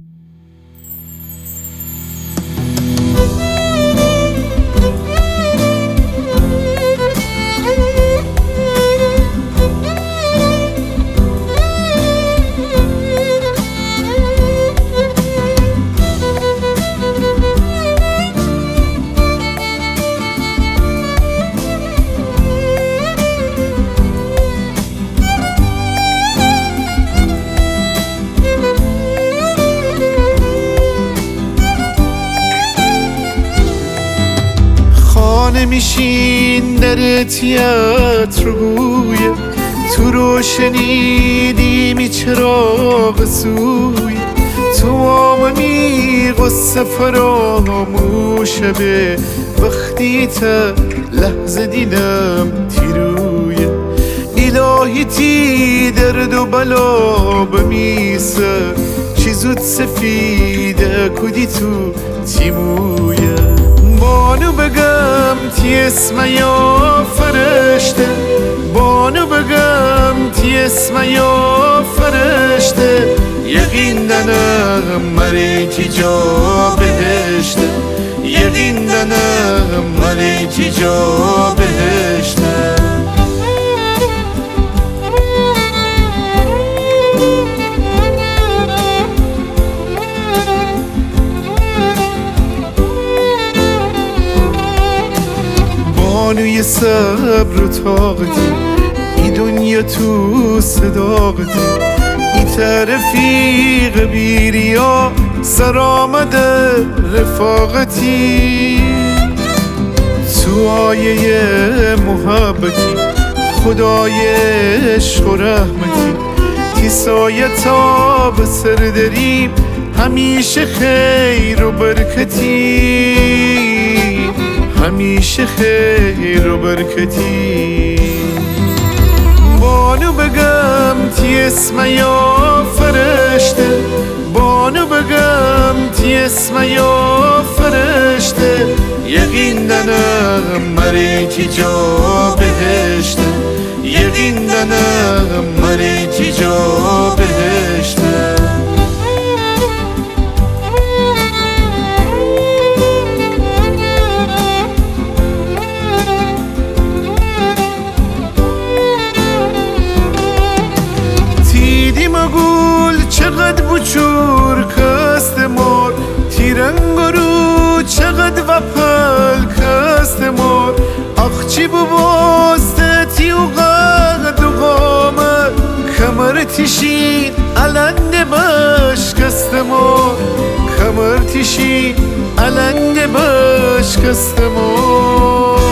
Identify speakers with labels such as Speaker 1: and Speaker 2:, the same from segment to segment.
Speaker 1: نمیشین در تیاتر گویه تو رو شنیدیم چراغ سوی تو آمنی قصه فراموشه به وقتی تا لحظه دیدم تیرویه الهی تی درد و بلا بمیسه چی زود سفیده کدی تو تیمویه بانو بگم تی اسم یا فرشته بانو بگم تی اسم یا فرشته یقین دنم مری تی جا بهشته یقین دنم مری تی جا بهشته بانوی صبر و طاقتی ای دنیا تو صداقتی ای رفیق بیریا سر آمده رفاقتی تو آیه محبتی خدای عشق و رحمتی تی سایه تا به سر دریم همیشه خیر و برکتی همیشه خیر و برکتی بانو بگم تی اسم یا فرشته بانو بگم تی اسم یا فرشته یقین دنم مری تی جا بهشته یقین دنم مری تی جا بهشته چقدر بچور کست مار تیرنگ رو چقدر وپل کست مار اخچی بباسته تی و قد و قامت کمر تیشین علنده بشکست مار کمر تیشین علنده بشکست مار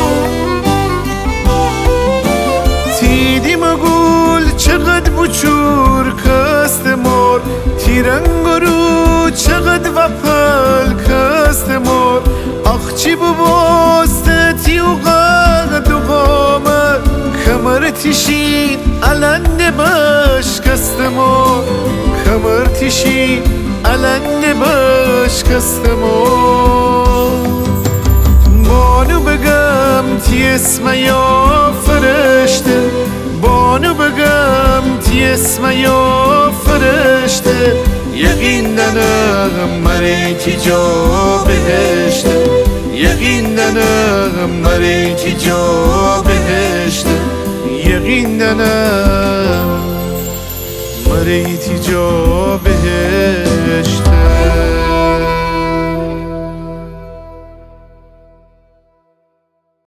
Speaker 1: تیدی مگول چقدر بچور کست مار تیرنگ رو چقدر وپل کست مار اخچی بباسته تی و قد و قامت کمر تیشین علنده بشکست مار کمر تیشین علنده بشکست مار بانو بگم تی اسم یا فرشته بانو بگم تی اسم یا فرشته یقین دنم مری تی جا بهشته یقین دنم مری تی جا بهشته یقین دنم مری تی جا بهشته